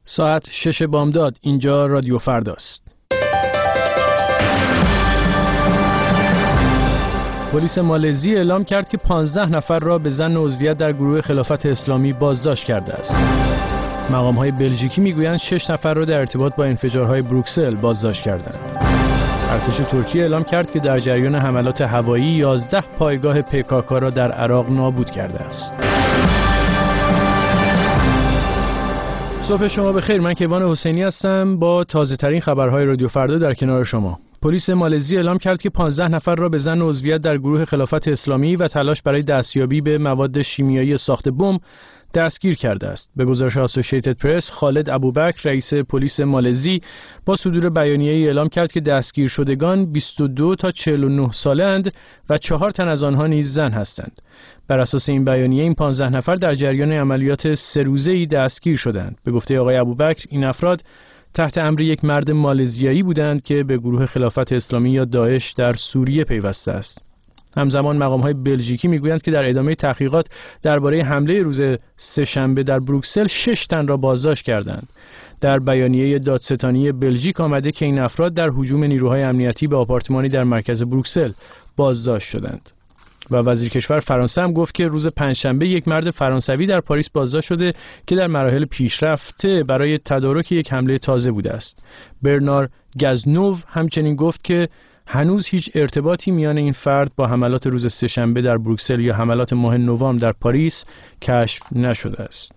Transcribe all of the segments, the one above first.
ساعت 6 بامداد. اینجا رادیو فرداست. پلیس مالزی اعلام کرد که 15 نفر را به ظن عضویت در گروه خلافت اسلامی بازداشت کرده است. مقام‌های بلژیکی میگویند 6 نفر را در ارتباط با انفجارهای بروکسل بازداشت کردند. ارتش ترکیه اعلام کرد که در جریان حملات هوایی 11 پایگاه PKK را در عراق نابود کرده است. صبح شما بخیر. من کیوان حسینی هستم با تازه ترین خبرهای رادیو فردا در کنار شما. پلیس مالزی اعلام کرد که 15 نفر را به ظن عضویت در گروه خلافت اسلامی و تلاش برای دستیابی به مواد شیمیایی ساخت بمب دستگیر کرده است. به گزارش اسوسییتد پرس، خالد ابوبکر رئیس پلیس مالزی با صدور بیانیه‌ای اعلام کرد که دستگیر شدگان 22 تا 49 ساله‌اند و 4 تن از آنها نیز زن هستند. بر اساس این بیانیه این 15 نفر در جریان عملیات 3 روزه‌ای دستگیر شدند. به گفته آقای ابوبکر این افراد تحت امر یک مرد مالزیایی بودند که به گروه خلافت اسلامی یا داعش در سوریه پیوسته است. همزمان مقام‌های بلژیکی میگویند که در ادامه تحقیقات درباره حمله روز سه‌شنبه در بروکسل 6 تن را بازداشت کردند. در بیانیه دادستانی بلژیک آمده که این افراد در هجوم نیروهای امنیتی به آپارتمانی در مرکز بروکسل بازداشت شدند. و وزیر کشور فرانسه هم گفت که روز پنجشنبه یک مرد فرانسوی در پاریس بازداشت شده که در مراحل پیشرفته برای تدارک یک حمله تازه بوده است. برنار گزنوو همچنین گفت که هنوز هیچ ارتباطی میان این فرد با حملات روز سه‌شنبه در بروکسل یا حملات ماه نوامبر در پاریس کشف نشده است.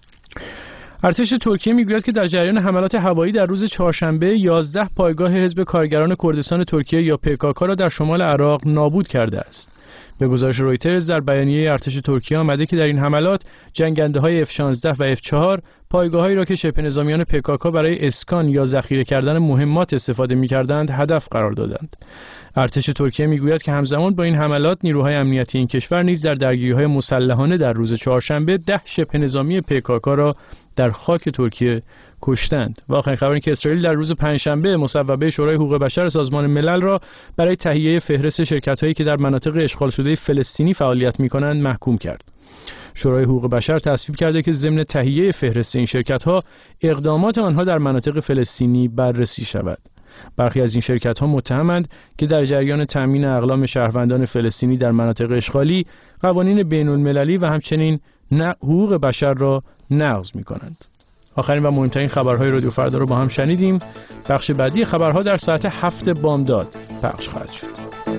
ارتش ترکیه میگوید که در جریان حملات هوایی در روز چهارشنبه 11 پایگاه حزب کارگران کردستان ترکیه یا PKK را در شمال عراق نابود کرده است. به گزارش رویترز در بیانیه ارتش ترکیه آمده که در این حملات جنگنده‌های F-16 و F-4 پایگاه‌هایی را که شبه نظامیان PKK برای اسکان یا ذخیره کردن مهمات استفاده می‌کردند هدف قرار دادند. ارتش ترکیه میگوید که همزمان با این حملات نیروهای امنیتی این کشور نیز در درگیری‌های مسلحانه در روز چهارشنبه 10 شبه نظامی PKK را در خاک ترکیه کشتند. و آخرین خبر این که اسرائیل در روز پنجشنبه مصوبه شورای حقوق بشر سازمان ملل را برای تهیه فهرست شرکت‌هایی که در مناطق اشغال شده فلسطینی فعالیت می‌کنند محکوم کرد. شورای حقوق بشر تصویب کرده که ضمن تهیه فهرست این شرکت‌ها اقدامات آنها در مناطق فلسطینی بررسی شود. برخی از این شرکت‌ها متهمند که در جریان تامین اقلام شهروندان فلسطینی در مناطق اشغالی قوانین بین‌المللی و همچنین حقوق بشر را نقض می‌کنند. آخرین و مهمترین خبرهای رادیو فردا رو با هم شنیدیم. بخش بعدی خبرها در ساعت 7 بامداد پخش خواهد شد.